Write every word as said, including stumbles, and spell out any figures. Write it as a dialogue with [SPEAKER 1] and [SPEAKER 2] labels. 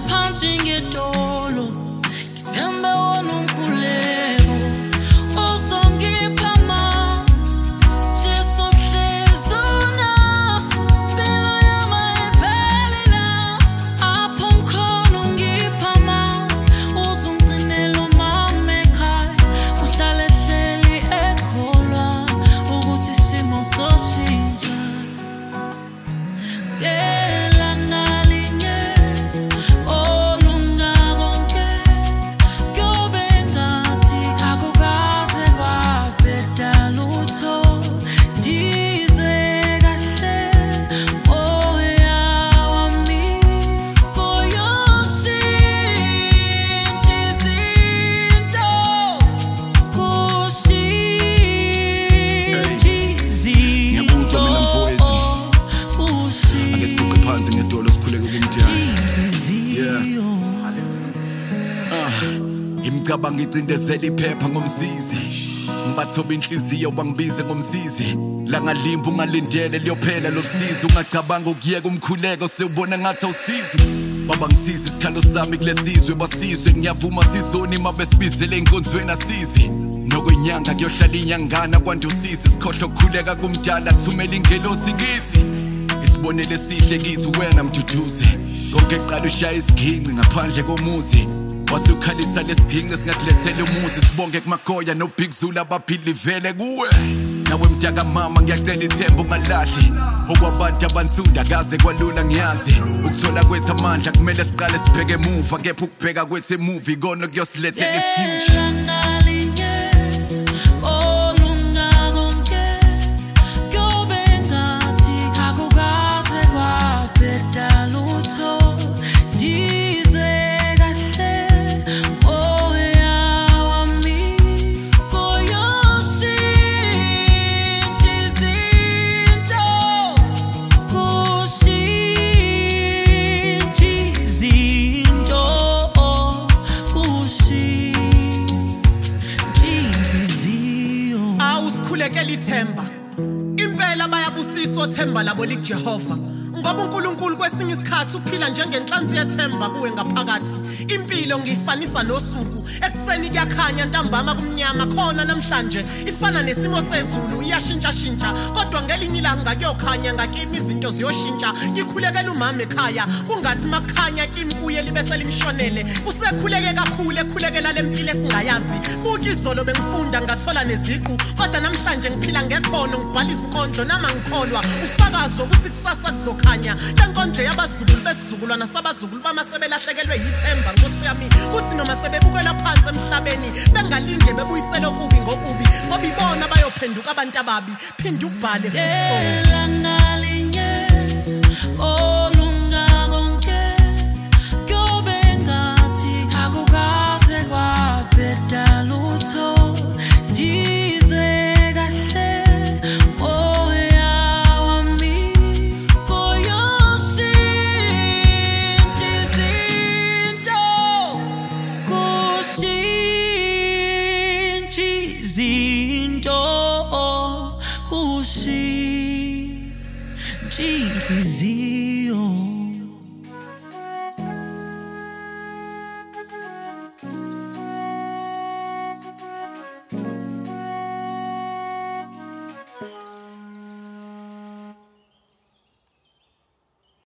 [SPEAKER 1] phansi ngedolo ngithembe wona umkhuleko uzongipha amandla Jesu hlezona impilo yami ayipheli la apho ngikhona ungipha amandla uzongigcinela umama ekhaya uhlale hleli ekholwa ukuthi isimo soshintsha
[SPEAKER 2] Ngicabanga icindezela iphepha ngomsizi ngibathoba inhliziyo bangibize ngomsizi la ngalimba ungalindele liyophela losizi ungacabanga ukuyeka umkhuleko sewubona ngathi awusizi baba ngisiza isikhalo sami kulesizwe basizwe ngiyavuma sizoni mabesibizele enkonzweni asizi nokwenyanga kuyohlala inyangana kwande usizi sikhohlo ukukhuleka kumdala thumela ingelosi kithi isibonele sihle kithi wena mduduze konke eqala ushaya isiginci ngaphandle komuzi wasukhalisa lesidingo singakulethela umuzi sibonge kumagoya no Big Zulu abaphili vele kuwe nawe mdaka mama ngiyacela ithemba ungalahli okwabantu abansunda kaze kwalula ngiyazi ukuthola kwethu amandla kumele siqale sibheke emuva kepha ukubheka kwethu emuva ikona kuyosilethela ifuture
[SPEAKER 3] Themba impela bayabusiswa themba labo liJehova ngoba uNkulunkulu kwesinye isikhathi uphila njengenhlanzi yethemba kuwe ngaphakathi impilo ngiyifanisa nosuku ekseni kuyakhanya ntambama kumnyama khona namhlanje ifana nesimo sezulu iyashintsha shintsha kodwa ngelinye ilanga kuyokhanya ngakimi izinto ziyoshintsha ngikhulekela umama ekhaya kungathi makhanya kimi kuye libese limshonele usekhuleke kakhulu ekhulekela lempilo esingayazi kuthi izolo bengifunda ngathola neziqu kodwa namhlanje ngiphila ngekhono ngibhala izinkondlo nama ngikholwa ufakazo ukuthi kusasa kuzokhanya lenkondlo yabazukulu besizukulwana sabazukulu bamasebelahlekelwe yithemba Nkosi yami kuthi noma sebebukela phansi emhlabeni bengalinde bebuyisele okubi ngokubi ngoba ibona bayophenduka abantu ababi phinda ubhale
[SPEAKER 1] Zinto kushi, Jesus.